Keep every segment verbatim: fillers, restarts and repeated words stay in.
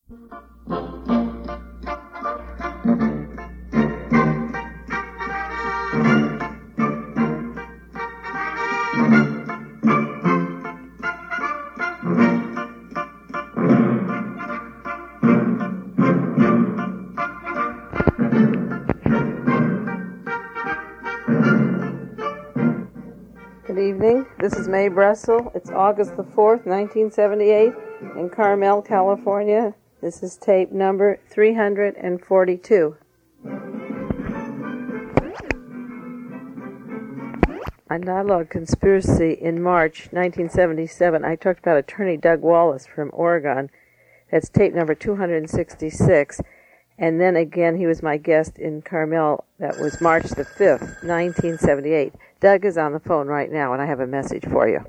Good evening. This is Mae Brussel. It's August the fourth, nineteen seventy-eight, in Carmel, California. This is tape number three hundred forty-two. On Dialogue Conspiracy in March nineteen seventy-seven, I talked about attorney Doug Wallace from Oregon. That's tape number two hundred sixty-six. And then again, he was my guest in Carmel. That was March the fifth, nineteen seventy-eight. Doug is on the phone right now, and I have a message for you.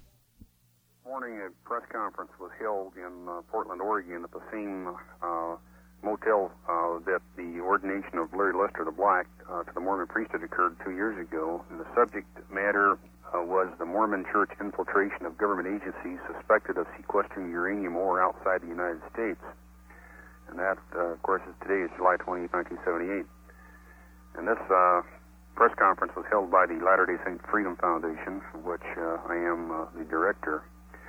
Morning, a press conference was held in uh, Portland, Oregon, at the same uh, motel uh, that the ordination of Larry Lester the Black uh, to the Mormon priesthood occurred two years ago. And the subject matter uh, was the Mormon Church infiltration of government agencies suspected of sequestering uranium ore outside the United States. And that, uh, of course, is today is July twentieth, nineteen seventy-eight. And this uh, press conference was held by the Latter-day Saint Freedom Foundation, which uh, I am uh, the director.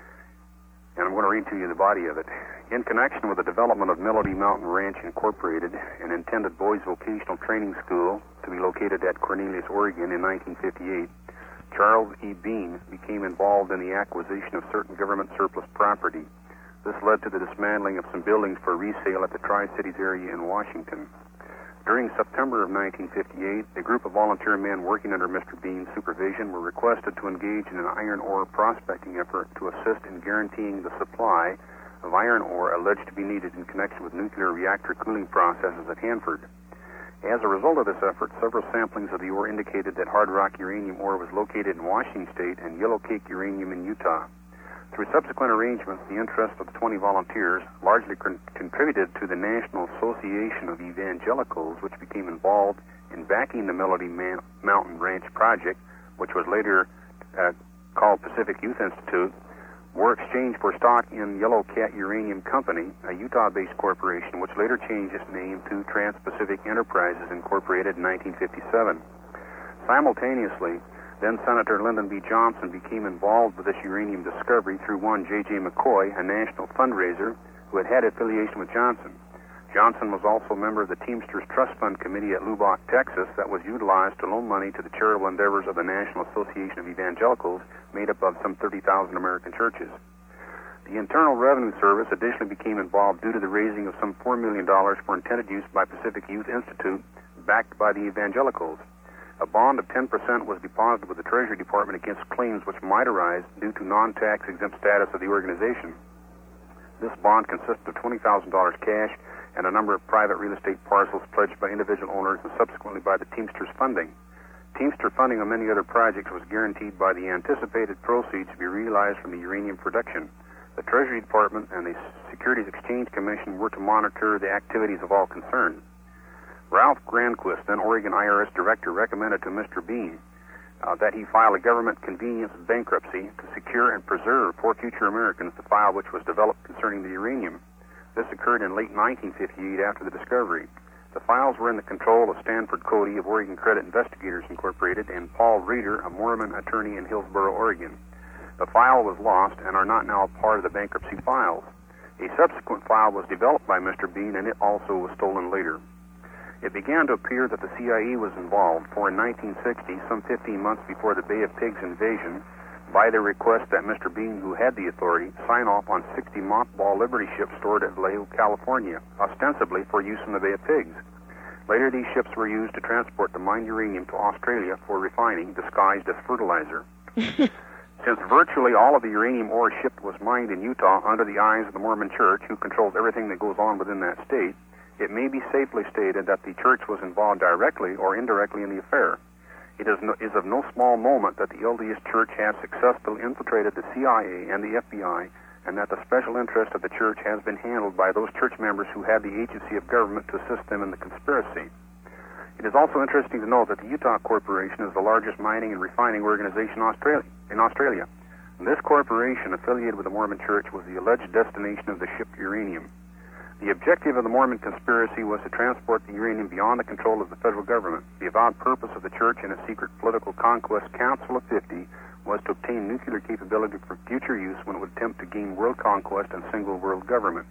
And I'm going to read to you the body of it. In connection with the development of Melody Mountain Ranch Incorporated, an intended boys' vocational training school to be located at Cornelius, Oregon in nineteen fifty-eight, Charles E. Bean became involved in the acquisition of certain government surplus property. This led to the dismantling of some buildings for resale at the Tri-Cities area in Washington. During September of nineteen fifty-eight, a group of volunteer men working under Mister Bean's supervision were requested to engage in an iron ore prospecting effort to assist in guaranteeing the supply of iron ore alleged to be needed in connection with nuclear reactor cooling processes at Hanford. As a result of this effort, several samplings of the ore indicated that hard rock uranium ore was located in Washington State and yellow cake uranium in Utah. Through subsequent arrangements, the interest of the twenty volunteers largely con- contributed to the National Association of Evangelicals, which became involved in backing the Melody Man- Mountain Ranch project, which was later uh, called Pacific Youth Institute, were exchanged for stock in Yellow Cat Uranium Company, a Utah-based corporation which later changed its name to Trans-Pacific Enterprises Incorporated in nineteen fifty-seven. Simultaneously, then Senator Lyndon B. Johnson became involved with this uranium discovery through one J J McCoy, a national fundraiser who had had affiliation with Johnson. Johnson was also a member of the Teamsters Trust Fund Committee at Lubbock, Texas, that was utilized to loan money to the charitable endeavors of the National Association of Evangelicals, made up of some thirty thousand American churches. The Internal Revenue Service additionally became involved due to the raising of some four million dollars for intended use by Pacific Youth Institute, backed by the Evangelicals. A bond of ten percent was deposited with the Treasury Department against claims which might arise due to non-tax exempt status of the organization. This bond consisted of twenty thousand dollars cash and a number of private real estate parcels pledged by individual owners and subsequently by the Teamsters funding. Teamster funding on many other projects was guaranteed by the anticipated proceeds to be realized from the uranium production. The Treasury Department and the Securities Exchange Commission were to monitor the activities of all concerned. Ralph Granquist, then Oregon I R S Director, recommended to Mister Bean uh, that he file a government convenience bankruptcy to secure and preserve for future Americans the file which was developed concerning the uranium. This occurred in late nineteen fifty-eight after the discovery. The files were in the control of Stanford Cody of Oregon Credit Investigators Incorporated and Paul Reeder, a Mormon attorney in Hillsboro, Oregon. The file was lost and are not now part of the bankruptcy files. A subsequent file was developed by Mister Bean, and it also was stolen later. It began to appear that the C I A was involved, for in nineteen sixty, some fifteen months before the Bay of Pigs invasion, by the request that Mister Bean, who had the authority, sign off on sixty mothball Liberty ships stored at Vallejo, California, ostensibly for use in the Bay of Pigs. Later, these ships were used to transport the mined uranium to Australia for refining, disguised as fertilizer. Since virtually all of the uranium ore shipped was mined in Utah under the eyes of the Mormon Church, who controls everything that goes on within that state, it may be safely stated that the Church was involved directly or indirectly in the affair. It is, no, is of no small moment that the L D S Church has successfully infiltrated the C I A and the F B I, and that the special interest of the Church has been handled by those church members who had the agency of government to assist them in the conspiracy. It is also interesting to note that the Utah Corporation is the largest mining and refining organization in Australia. In Australia. And this corporation, affiliated with the Mormon Church, was the alleged destination of the shipped uranium. The objective of the Mormon conspiracy was to transport the uranium beyond the control of the federal government. The avowed purpose of the church and its secret political conquest Council of fifty was to obtain nuclear capability for future use when it would attempt to gain world conquest and single world government.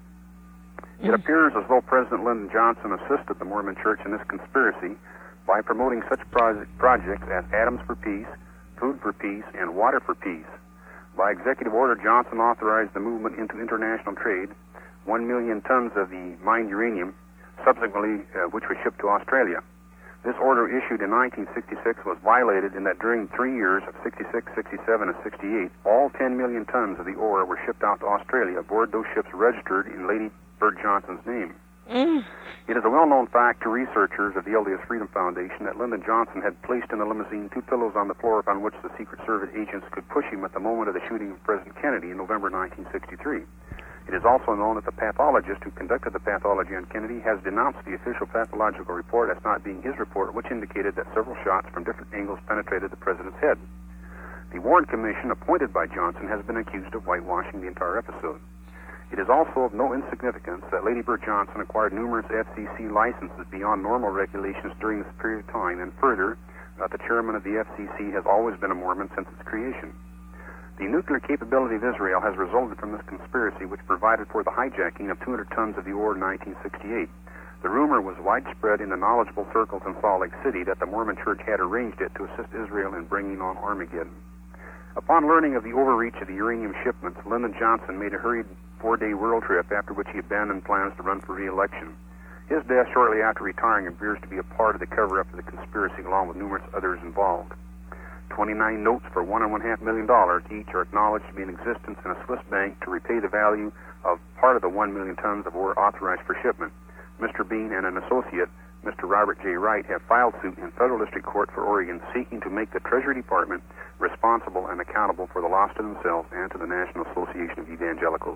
Mm. It appears as though President Lyndon Johnson assisted the Mormon church in this conspiracy by promoting such project, projects as Atoms for Peace, Food for Peace, and Water for Peace. By executive order, Johnson authorized the movement into international trade, one million tons of the mined uranium, subsequently uh, which was shipped to Australia. This order, issued in nineteen sixty-six, was violated in that during three years of sixty-six, sixty-seven, and sixty-eight, all ten million tons of the ore were shipped out to Australia aboard those ships registered in Lady Bird Johnson's name. Mm. It is a well-known fact to researchers of the L D S Freedom Foundation that Lyndon Johnson had placed in the limousine two pillows on the floor upon which the Secret Service agents could push him at the moment of the shooting of President Kennedy in November nineteen sixty-three. It is also known that the pathologist who conducted the pathology on Kennedy has denounced the official pathological report as not being his report, which indicated that several shots from different angles penetrated the president's head. The Warren Commission, appointed by Johnson, has been accused of whitewashing the entire episode. It is also of no insignificance that Lady Bird Johnson acquired numerous F C C licenses beyond normal regulations during this period of time, and further, that the chairman of the F C C has always been a Mormon since its creation. The nuclear capability of Israel has resulted from this conspiracy, which provided for the hijacking of two hundred tons of the ore in nineteen sixty-eight. The rumor was widespread in the knowledgeable circles in Salt Lake City that the Mormon Church had arranged it to assist Israel in bringing on Armageddon. Upon learning of the overreach of the uranium shipments, Lyndon Johnson made a hurried four-day world trip, after which he abandoned plans to run for re-election. His death shortly after retiring appears to be a part of the cover-up of the conspiracy, along with numerous others involved. twenty-nine notes for one and one half million dollars each are acknowledged to be in existence in a Swiss bank to repay the value of part of the one million tons of ore authorized for shipment. Mister Bean and an associate, Mister Robert J. Wright, have filed suit in Federal District Court for Oregon, seeking to make the Treasury Department responsible and accountable for the loss to themselves and to the National Association of Evangelicals.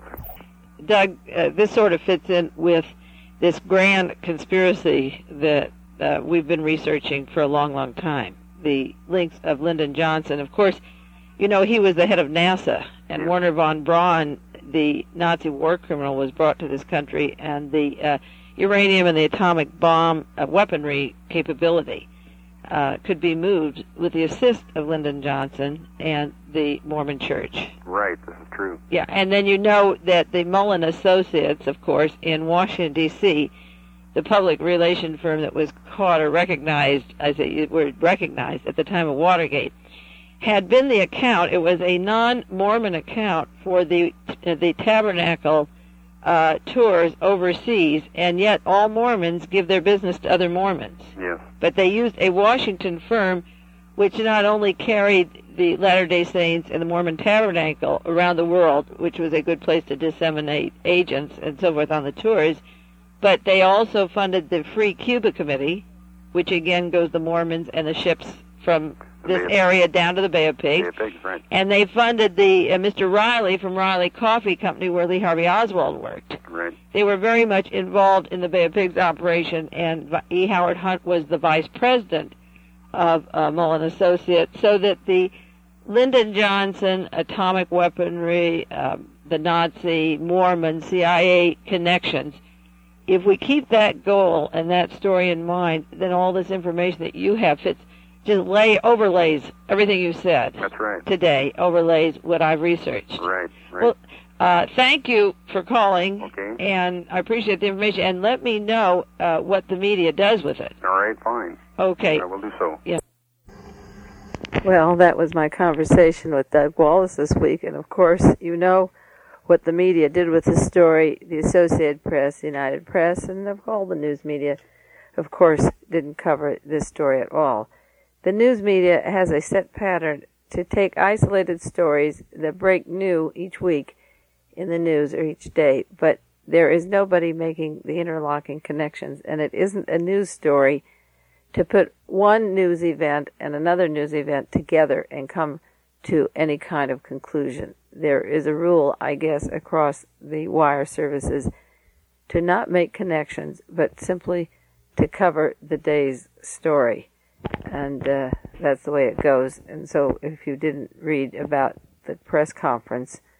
Doug, uh, this sort of fits in with this grand conspiracy that uh, we've been researching for a long, long time. The links of Lyndon Johnson. Of course, you know, he was the head of NASA, and yeah. Werner von Braun, the Nazi war criminal, was brought to this country, and the uh, uranium and the atomic bomb uh, weaponry capability uh, could be moved with the assist of Lyndon Johnson and the Mormon Church. Right, this is true. Yeah, and then you know that the Mullen Associates, of course, in Washington, D C, the public relation firm that was caught or recognized, as it were recognized at the time of Watergate, had been the account. It was a non-Mormon account for the uh, the tabernacle uh, tours overseas, and yet all Mormons give their business to other Mormons. Yes. But they used a Washington firm which not only carried the Latter-day Saints and the Mormon Tabernacle around the world, which was a good place to disseminate agents and so forth on the tours, but they also funded the Free Cuba Committee, which again goes the Mormons and the ships from this area down to the Bay of Pigs. Bay of Pigs, right. And they funded the uh, Mister Riley from Riley Coffee Company, where Lee Harvey Oswald worked. Right. They were very much involved in the Bay of Pigs operation, and E. Howard Hunt was the vice president of uh, Mullen Associates, so that the Lyndon Johnson atomic weaponry, uh, the Nazi, Mormon, C I A connections, if we keep that goal and that story in mind, then all this information that you have fits, just lay, overlays everything you said. That's right. Today, overlays what I've researched. Right, right. Well, uh, thank you for calling, okay. And I appreciate the information, and let me know uh, what the media does with it. All right, fine. Okay. I will do so. Yeah. Well, that was my conversation with Doug Wallace this week, and of course, you know what the media did with the story. The Associated Press, the United Press, and of all the news media, of course, didn't cover this story at all. The news media has a set pattern to take isolated stories that break new each week in the news or each day, but there is nobody making the interlocking connections, and it isn't a news story to put one news event and another news event together and come to any kind of conclusion. There is a rule, I guess, across the wire services to not make connections, but simply to cover the day's story. And uh, that's the way it goes. And so if you didn't read about the press conference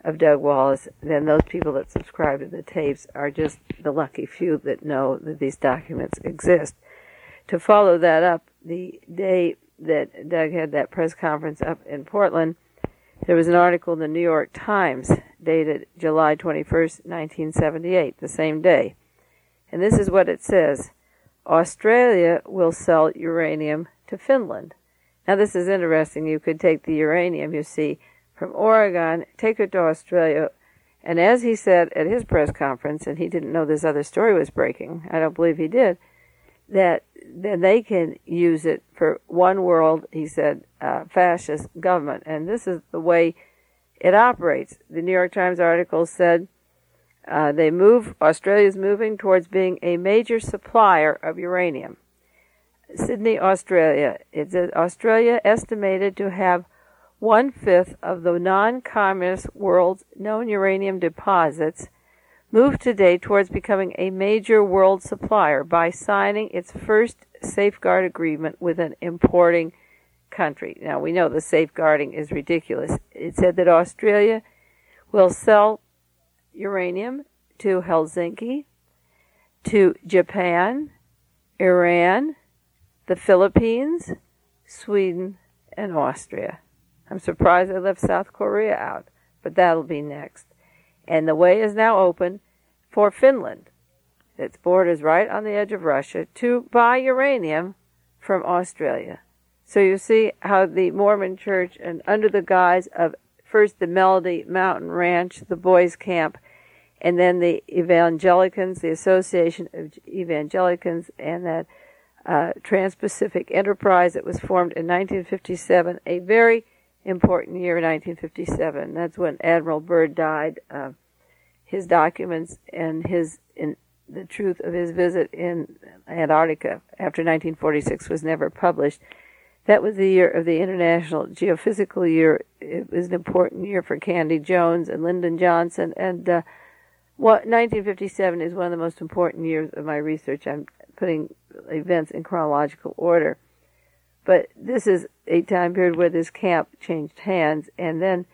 of Doug Wallace, then those people that subscribe to the tapes are just the lucky few that know that these documents exist. To follow that up, the day that Doug had that press conference up in Portland, there was an article in the New York Times dated July twenty-first, nineteen seventy-eight, the same day. And this is what it says: Australia will sell uranium to Finland. Now this is interesting. You could take the uranium, you see, from Oregon, take it to Australia, and as he said at his press conference, and he didn't know this other story was breaking, I don't believe he did, that then they can use it for one world, he said, uh, fascist government. And this is the way it operates. The New York Times article said uh, they move, Australia's moving towards being a major supplier of uranium. Sydney, Australia. It says Australia estimated to have one-fifth of the non-communist world's known uranium deposits, moved today towards becoming a major world supplier by signing its first safeguard agreement with an importing country. Now, we know the safeguarding is ridiculous. It said that Australia will sell uranium to Helsinki, to Japan, Iran, the Philippines, Sweden, and Austria. I'm surprised they left South Korea out, but that'll be next. And the way is now open for Finland, its borders right on the edge of Russia, to buy uranium from Australia. So you see how the Mormon Church, and under the guise of first the Melody Mountain Ranch, the boys' camp, and then the Evangelicans, the Association of Evangelicans, and that uh, Trans-Pacific Enterprise that was formed in nineteen fifty-seven, a very important year, nineteen fifty-seven. That's when Admiral Byrd died. Uh, his documents and his in, the truth of his visit in Antarctica after nineteen forty-six was never published. That was the year of the International Geophysical Year. It was an important year for Candy Jones and Lyndon Johnson. And uh, what nineteen fifty-seven is one of the most important years of my research. I'm putting events in chronological order. But this is a time period where this camp changed hands and then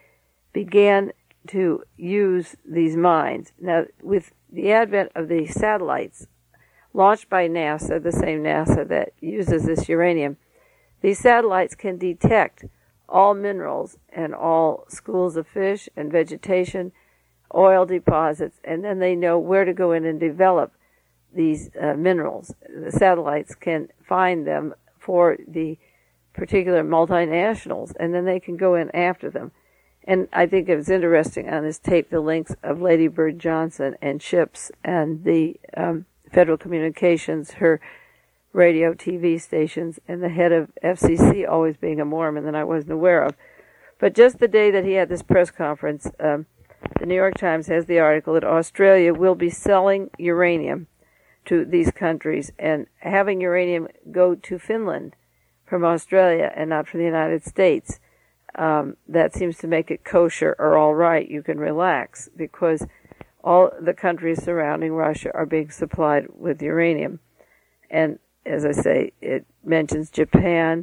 began to use these mines. Now, with the advent of the satellites launched by NASA, the same NASA that uses this uranium, these satellites can detect all minerals and all schools of fish and vegetation, oil deposits, and then they know where to go in and develop these uh, minerals. The satellites can find them for the particular multinationals, and then they can go in after them. And I think it was interesting on this tape, the links of Lady Bird Johnson and ships and the um, Federal Communications, her radio, T V stations, and the head of F C C always being a Mormon that I wasn't aware of. But just the day that he had this press conference, um, the New York Times has the article that Australia will be selling uranium to these countries and having uranium go to Finland from Australia and not from the United States. Um, that seems to make it kosher or all right. You can relax because all the countries surrounding Russia are being supplied with uranium. And as I say, it mentions Japan,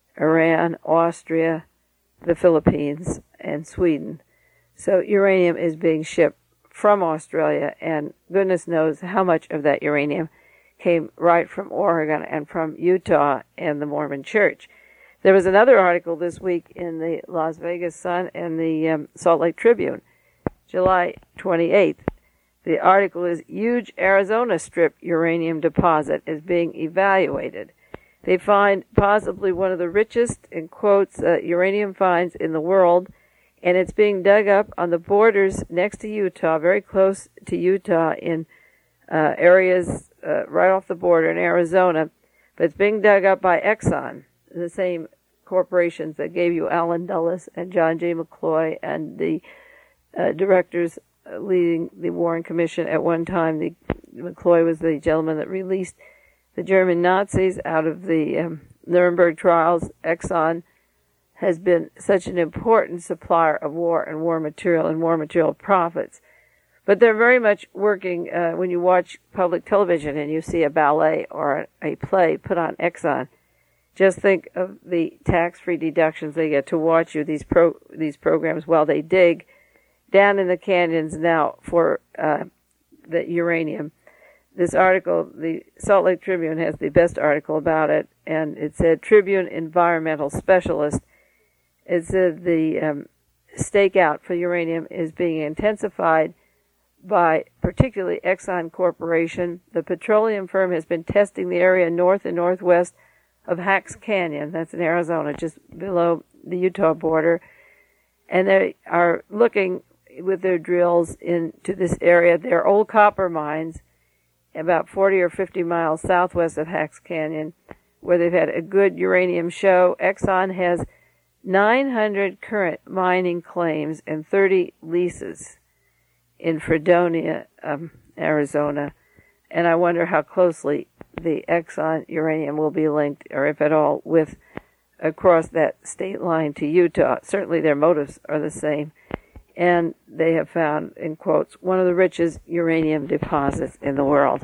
Iran, Austria, the Philippines, and Sweden. So uranium is being shipped from Australia, and goodness knows how much of that uranium came right from Oregon and from Utah and the Mormon Church. There was another article this week in the Las Vegas Sun and the um, Salt Lake Tribune, July twenty-eighth. The article is, Huge Arizona Strip Uranium Deposit is being evaluated. They find possibly one of the richest, in quotes, uh, uranium finds in the world, and it's being dug up on the borders next to Utah, very close to Utah in uh, areas uh, right off the border in Arizona. But it's being dug up by Exxon, the same corporations that gave you Alan Dulles and John J. McCloy and the uh, directors uh, leading the Warren Commission at one time. The McCloy was the gentleman that released the German Nazis out of the um, Nuremberg trials. Exxon has been such an important supplier of war and war material and war material profits. But they're very much working, uh, when you watch public television and you see a ballet or a, a play put on Exxon, just think of the tax-free deductions they get to watch you, these pro, these programs while they dig down in the canyons now for uh, the uranium. This article, the Salt Lake Tribune has the best article about it, and it said, Tribune environmental specialist, it said the um, stakeout for uranium is being intensified by particularly Exxon Corporation. The petroleum firm has been testing the area north and northwest of Hacks Canyon, that's in Arizona, just below the Utah border, and they are looking with their drills into this area. They're old copper mines, about forty or fifty miles southwest of Hacks Canyon, where they've had a good uranium show. Exxon has nine hundred current mining claims and thirty leases in Fredonia, um, Arizona, and I wonder how closely the Exxon uranium will be linked, or if at all, with across that state line to Utah. Certainly their motives are the same, and they have found, in quotes, one of the richest uranium deposits in the world.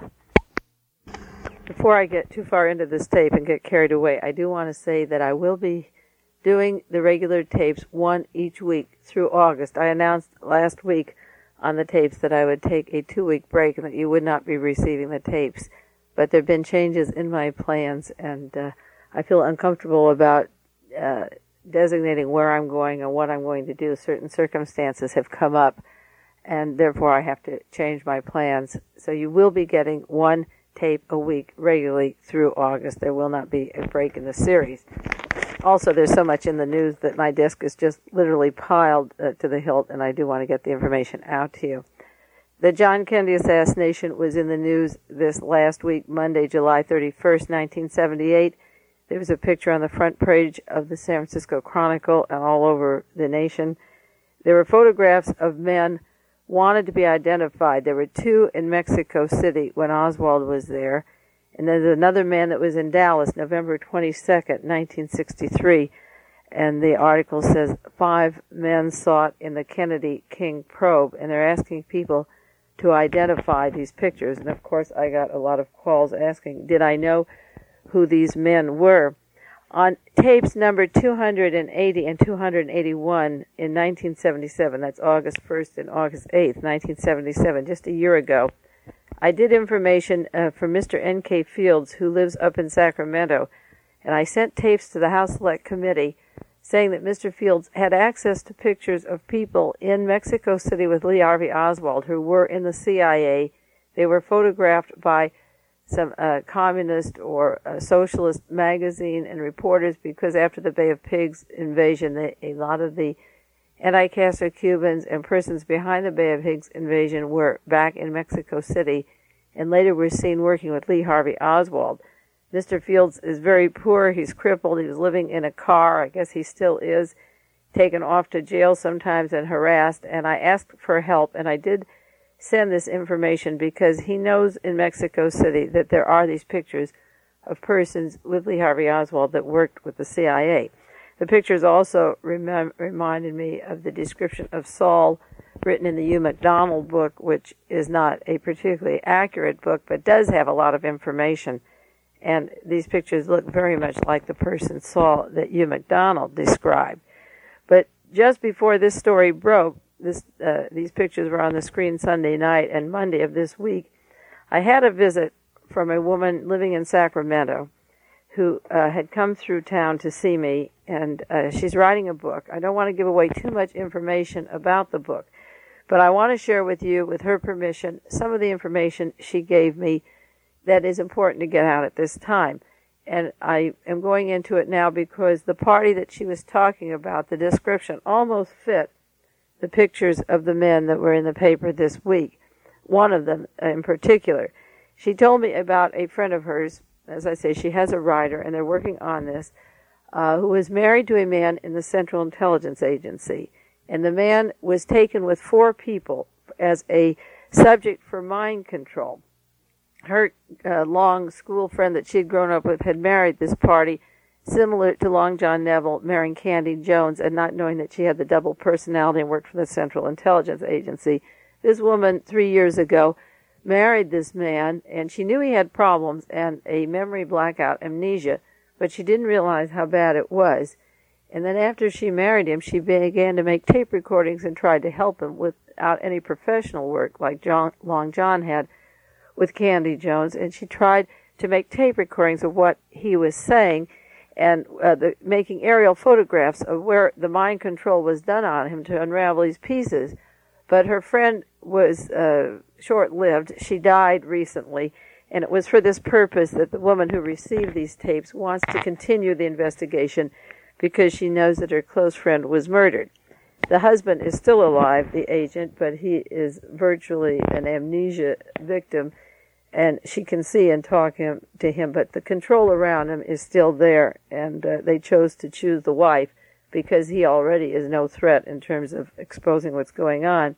Before I get too far into this tape and get carried away, I do want to say that I will be doing the regular tapes, one each week through August. I announced last week on the tapes that I would take a two-week break and that you would not be receiving the tapes. But there have been changes in my plans, and uh, I feel uncomfortable about uh, designating where I'm going and what I'm going to do. Certain circumstances have come up, and therefore I have to change my plans. So you will be getting one tape a week regularly through August. There will not be a break in the series. Also, there's so much in the news that my desk is just literally piled uh, to the hilt, and I do want to get the information out to you. The John Kennedy assassination was in the news this last week, Monday, July thirty-first, nineteen seventy-eight. There was a picture on the front page of the San Francisco Chronicle and all over the nation. There were photographs of men wanted to be identified. There were two in Mexico City when Oswald was there. And there's another man that was in Dallas, November twenty-second, nineteen sixty-three. And the article says, five men sought in the Kennedy King probe. And they're asking people to identify these pictures. And of course, I got a lot of calls asking, did I know who these men were? On tapes number two hundred eighty and two hundred eighty-one in nineteen seventy-seven, that's August first and August eighth, nineteen seventy-seven, just a year ago, I did information uh, for Mister N K Fields, who lives up in Sacramento, and I sent tapes to the House Select Committee saying that Mister Fields had access to pictures of people in Mexico City with Lee Harvey Oswald who were in the C I A. They were photographed by some uh, communist or uh, socialist magazine and reporters, because after the Bay of Pigs invasion, they, a lot of the anti-Castro Cubans and persons behind the Bay of Pigs invasion were back in Mexico City, and later were seen working with Lee Harvey Oswald. Mister Fields is very poor. He's crippled. He was living in a car. I guess he still is, taken off to jail sometimes and harassed. And I asked for help, and I did send this information because he knows in Mexico City that there are these pictures of persons with Lee Harvey Oswald that worked with the C I A. The pictures also rem- reminded me of the description of Saul written in the Hugh MacDonald book, which is not a particularly accurate book, but does have a lot of information. And these pictures look very much like the person Saul that Hugh MacDonald described. But just before this story broke, this, uh, these pictures were on the screen Sunday night and Monday of this week, I had a visit from a woman living in Sacramento who uh, had come through town to see me, and uh, she's writing a book. I don't want to give away too much information about the book, but I want to share with you, with her permission, some of the information she gave me that is important to get out at this time. And I am going into it now because the party that she was talking about, the description almost fit the pictures of the men that were in the paper this week. One of them in particular. She told me about a friend of hers. As I say, she has a writer, and they're working on this, uh, who was married to a man in the Central Intelligence Agency. And the man was taken with four people as a subject for mind control. Her uh, long school friend that she had grown up with had married this party, similar to Long John Neville marrying Candy Jones and not knowing that she had the double personality and worked for the Central Intelligence Agency. This woman, three years ago, married this man, and she knew he had problems and a memory blackout, amnesia, but she didn't realize how bad it was. And then after she married him, she began to make tape recordings and tried to help him without any professional work like John, Long John had with Candy Jones. And she tried to make tape recordings of what he was saying and uh, the, making aerial photographs of where the mind control was done on him to unravel these pieces. But her friend was uh, short-lived. She died recently, and it was for this purpose that the woman who received these tapes wants to continue the investigation because she knows that her close friend was murdered. The husband is still alive, the agent, but he is virtually an amnesia victim, and she can see and talk him, to him, but the control around him is still there, and uh, they chose to choose the wife because he already is no threat in terms of exposing what's going on.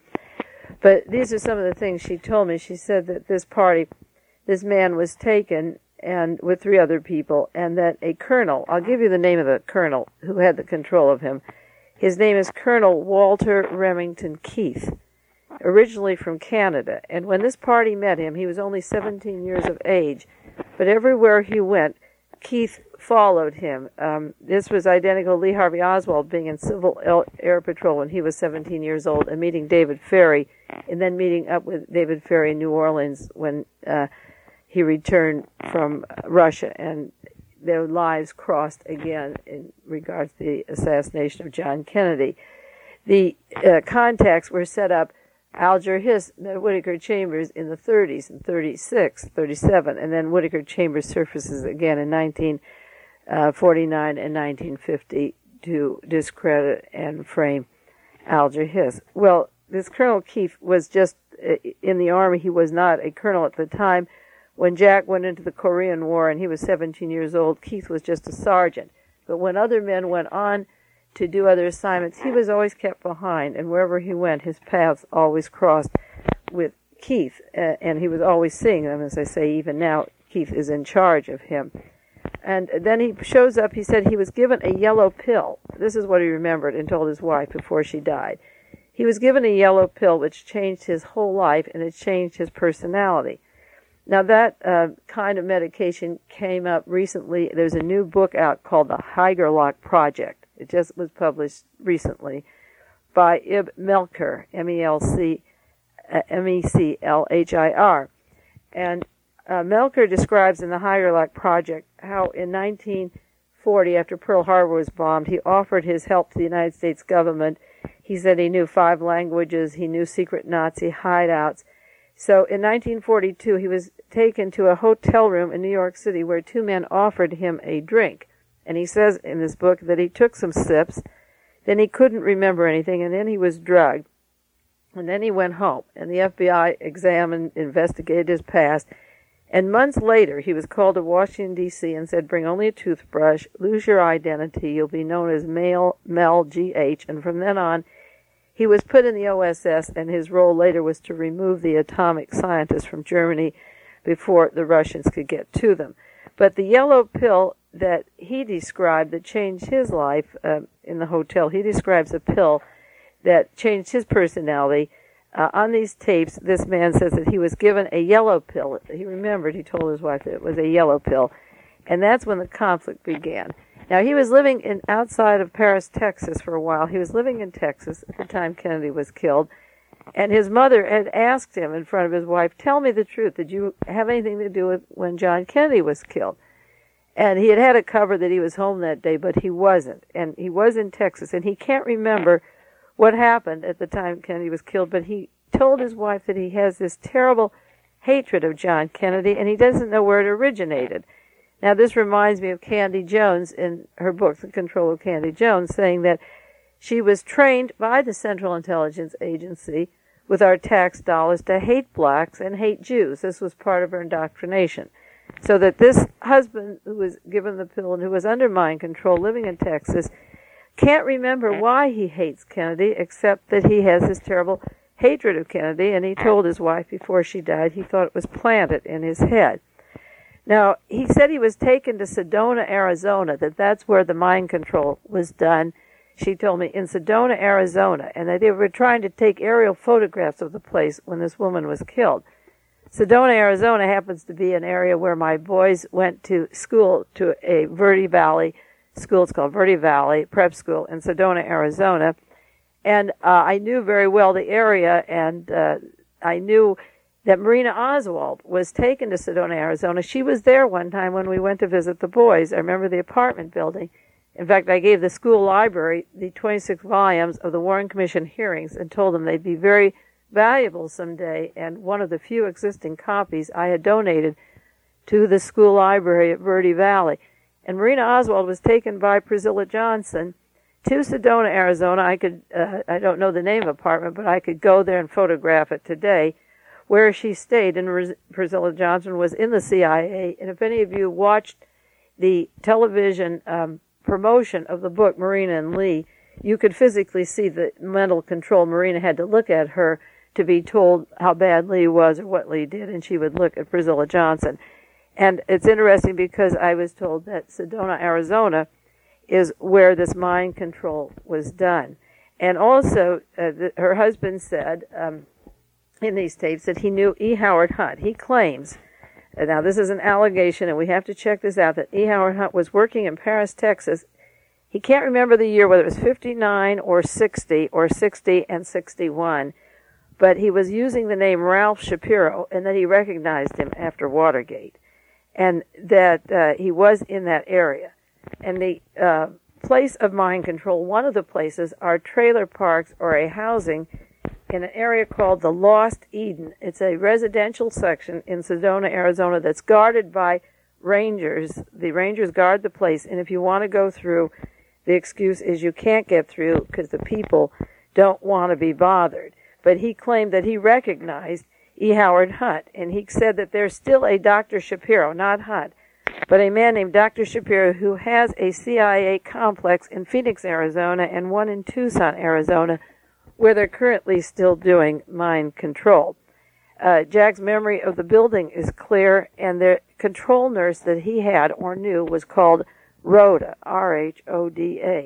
But these are some of the things she told me. She said that this party, this man was taken and with three other people, and that a colonel, I'll give you the name of the colonel who had the control of him. His name is Colonel Walter Remington Keith, originally from Canada. And when this party met him, he was only seventeen years of age. But everywhere he went, Keith followed him. Um, this was identical to Lee Harvey Oswald being in Civil Air Patrol when he was seventeen years old and meeting David Ferrie, and then meeting up with David Ferrie in New Orleans when uh, he returned from Russia, and their lives crossed again in regards to the assassination of John Kennedy. The uh, contacts were set up. Alger Hiss met Whittaker Chambers in the thirties, in thirty-six, thirty-seven, and then Whittaker Chambers surfaces again in nineteen forty-nine and nineteen fifty to discredit and frame Alger Hiss. Well, this Colonel Keith was just uh, in the Army. He was not a colonel at the time. When Jack went into the Korean War and he was seventeen years old, Keith was just a sergeant. But when other men went on to do other assignments, he was always kept behind, and wherever he went, his paths always crossed with Keith, uh, and he was always seeing them. As I say, even now, Keith is in charge of him. And then he shows up, he said he was given a yellow pill. This is what he remembered and told his wife before she died. He was given a yellow pill which changed his whole life, and it changed his personality. Now, that uh, kind of medication came up recently. There's a new book out called The Higher-Lock Project. It just was published recently by Ib Melcher, M E L C, uh, M E C L H I R. And uh, Melcher describes in The Higher-Lock Project how in nineteen forty, after Pearl Harbor was bombed, he offered his help to the United States government. He said he knew five languages, he knew secret Nazi hideouts. So in nineteen forty-two, he was taken to a hotel room in New York City where two men offered him a drink. And he says in this book that he took some sips, then he couldn't remember anything, and then he was drugged. And then he went home, and the F B I examined, investigated his past. And months later, he was called to Washington, D C and said, bring only a toothbrush, lose your identity, you'll be known as Mel, Mel G H. And from then on, he was put in the O S S, and his role later was to remove the atomic scientists from Germany before the Russians could get to them. But the yellow pill that he described that changed his life uh, in the hotel, he describes a pill that changed his personality. Uh, on these tapes, this man says that he was given a yellow pill. He remembered, he told his wife that it was a yellow pill. And that's when the conflict began. Now, he was living in outside of Paris, Texas for a while. He was living in Texas at the time Kennedy was killed. And his mother had asked him in front of his wife, tell me the truth. Did you have anything to do with when John Kennedy was killed? And he had had a cover that he was home that day, but he wasn't. And he was in Texas, and he can't remember what happened at the time Kennedy was killed, but he told his wife that he has this terrible hatred of John Kennedy, and he doesn't know where it originated. Now, this reminds me of Candy Jones in her book, The Control of Candy Jones, saying that she was trained by the Central Intelligence Agency with our tax dollars to hate blacks and hate Jews. This was part of her indoctrination. So that this husband who was given the pill and who was under mind control living in Texas can't remember why he hates Kennedy except that he has this terrible hatred of Kennedy, and he told his wife before she died he thought it was planted in his head. Now, he said he was taken to Sedona, Arizona, that that's where the mind control was done. She told me in Sedona, Arizona, and that they were trying to take aerial photographs of the place when this woman was killed. Sedona, Arizona happens to be an area where my boys went to school, to a Verde Valley school. It's called Verde Valley Prep School in Sedona, Arizona. And uh, I knew very well the area, and uh, I knew that Marina Oswald was taken to Sedona, Arizona. She was there one time when we went to visit the boys. I remember the apartment building. In fact, I gave the school library the twenty-six volumes of the Warren Commission hearings and told them they'd be very valuable someday. And one of the few existing copies I had donated to the school library at Verde Valley. And Marina Oswald was taken by Priscilla Johnson to Sedona, Arizona. I could, uh, I don't know the name of the apartment, but I could go there and photograph it today, where she stayed. And Priscilla Johnson was in the C I A. And if any of you watched the television um, promotion of the book, Marina and Lee, you could physically see the mental control. Marina had to look at her to be told how bad Lee was or what Lee did, and she would look at Priscilla Johnson. And it's interesting because I was told that Sedona, Arizona, is where this mind control was done. And also, uh, the, her husband said um, in these tapes that he knew E. Howard Hunt. He claims, uh, now this is an allegation, and we have to check this out, that E. Howard Hunt was working in Paris, Texas. He can't remember the year, whether it was fifty-nine or sixty or sixty and sixty-one, but he was using the name Ralph Shapiro, and that he recognized him after Watergate, and that uh, he was in that area. And the uh, place of mind control, one of the places, are trailer parks or a housing in an area called the Lost Eden. It's a residential section in Sedona, Arizona, that's guarded by rangers. The rangers guard the place, and if you want to go through, the excuse is you can't get through because the people don't want to be bothered. But he claimed that he recognized E. Howard Hunt, and he said that there's still a Doctor Shapiro, not Hunt, but a man named Doctor Shapiro who has a C I A complex in Phoenix, Arizona, and one in Tucson, Arizona, where they're currently still doing mind control. Uh, Jack's memory of the building is clear, and the control nurse that he had or knew was called Rhoda, R H O D A.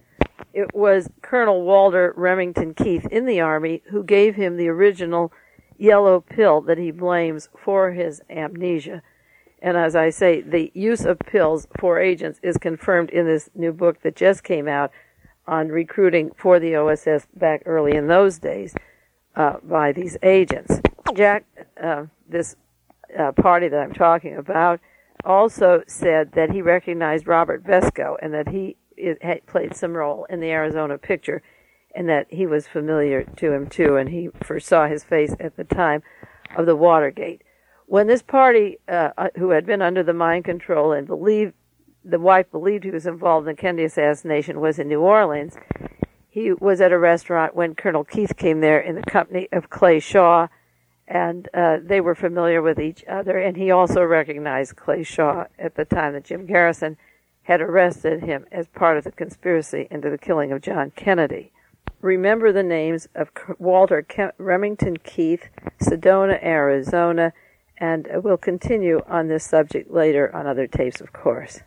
It was Colonel Walter Remington Keith in the Army who gave him the original yellow pill that he blames for his amnesia. And as I say, the use of pills for agents is confirmed in this new book that just came out on recruiting for the O S S back early in those days uh, by these agents. Jack, uh, this uh, party that I'm talking about, also said that he recognized Robert Vesco and that he it, had played some role in the Arizona picture, and that he was familiar to him too, and he first saw his face at the time of the Watergate. When this party, uh, who had been under the mind control and believed, the wife believed he was involved in the Kennedy assassination, was in New Orleans, he was at a restaurant when Colonel Keith came there in the company of Clay Shaw, and uh, they were familiar with each other, and he also recognized Clay Shaw at the time that Jim Garrison had arrested him as part of the conspiracy into the killing of John Kennedy. Remember the names of Walter Ke- Remington Keith, Sedona, Arizona, and we'll continue on this subject later on other tapes, of course.